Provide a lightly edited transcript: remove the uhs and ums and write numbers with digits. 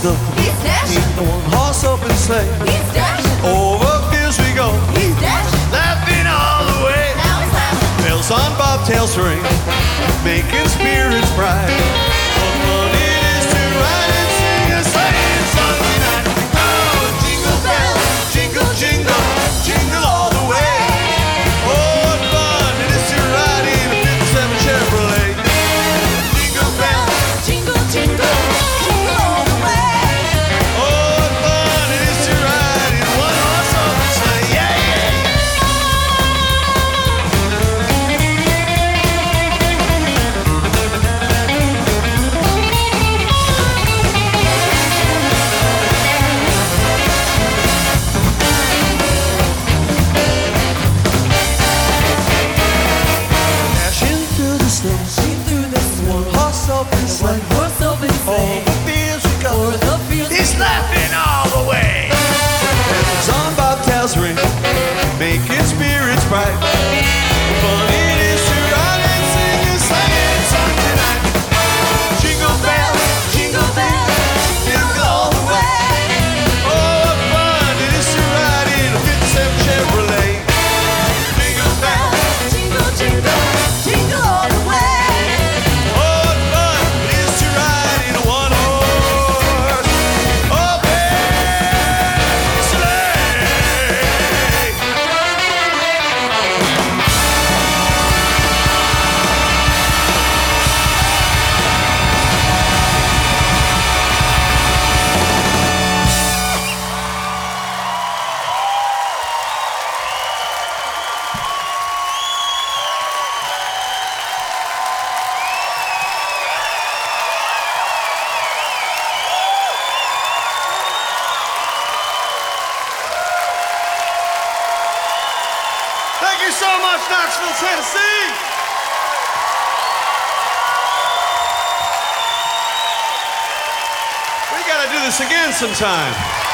though. He's dashing. Ain't no one horse open sleigh. He's dashing. Over fields we go, He's dashing. laughing all the way. Now he's laughing. Bells on bobtails ring, making spirits bright. What fun it is to ride and sing a sleighing song tonight. Oh, jingle bells, jingle, jingle, jingle all the way. Oh, what fun it is to ride in a 57 Chevrolet. Jingle bells, Jingle, jingle, jingle all the way. oh, what fun it is to ride in a one-horse open sleigh. Yeah, yeah. Dashing through the snow, She's through the snow. horse open sleigh. Horse open sleigh. Over fields we go. O'er the fields. He's laughing all the way. Bells on bobtails ring, making spirits bright. Fun it is to ride and sing a sleighing song tonight. Jingle bells, Jingle bells, jingle all the way. oh, what fun it is to ride in a 57 Chevrolet. Jingle bells, Jingle, jingle, jingle all the way. oh, what fun it is to ride in a one-horse open sleigh. Thank you so much, Knoxville, Tennessee. We gotta do this again sometime.